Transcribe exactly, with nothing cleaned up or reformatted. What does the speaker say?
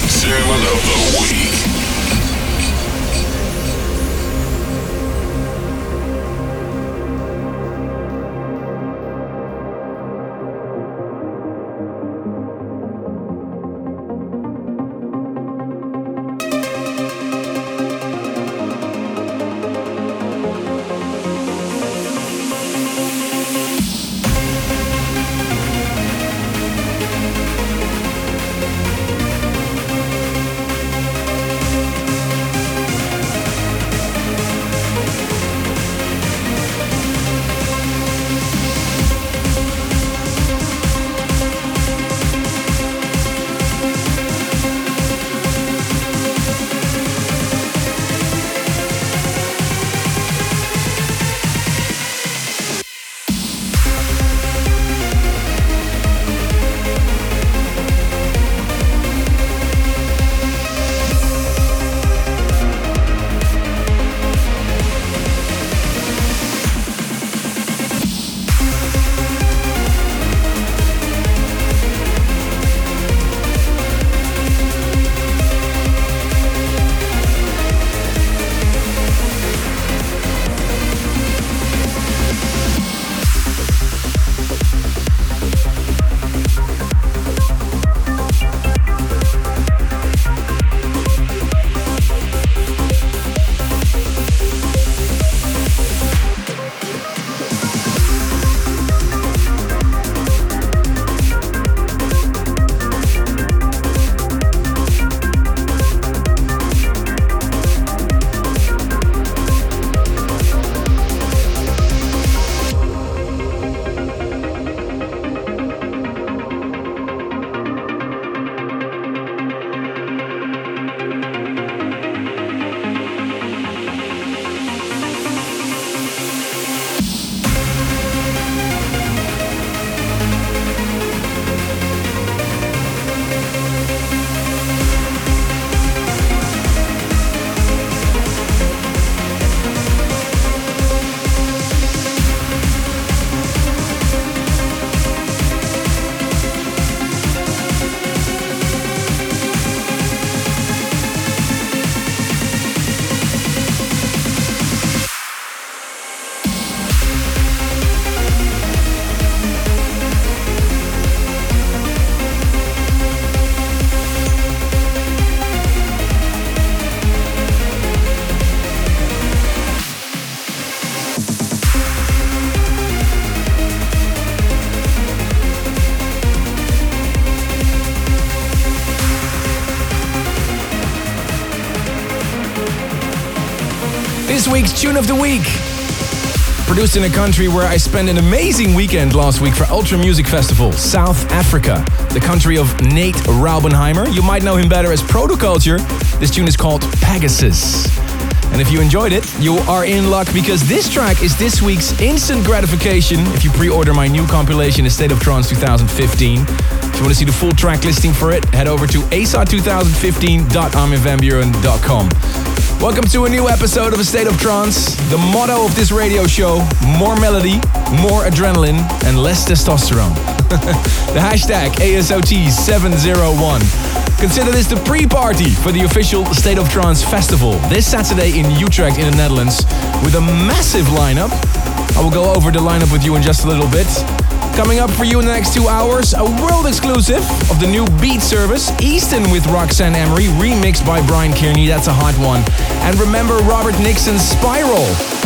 Tune of the Week. This week's Tune of the Week. Produced in a country where I spent an amazing weekend last week for Ultra Music Festival, South Africa, the country of Nate Raubenheimer. You might know him better as Protoculture. This tune is called Pegasus. And if you enjoyed it, you are in luck because this track is this week's instant gratification if you pre-order my new compilation, A State of Trance twenty fifteen. If you want to see the full track listing for it, head over to a s a twenty fifteen dot armin van buuren dot com. Welcome to a new episode of A State of Trance. The motto of this radio show, more melody, more adrenaline, and less testosterone. The hashtag A S O T seven oh one. Consider this the pre-party for the official State of Trance Festival this Saturday in Utrecht in the Netherlands with a massive lineup. I will go over the lineup with you in just a little bit. Coming up for you in the next two hours, a world exclusive of the new Beat Service, Easton with Roxanne Emery, remixed by Brian Kearney, that's a hot one. And remember Robert Nixon's Spiral.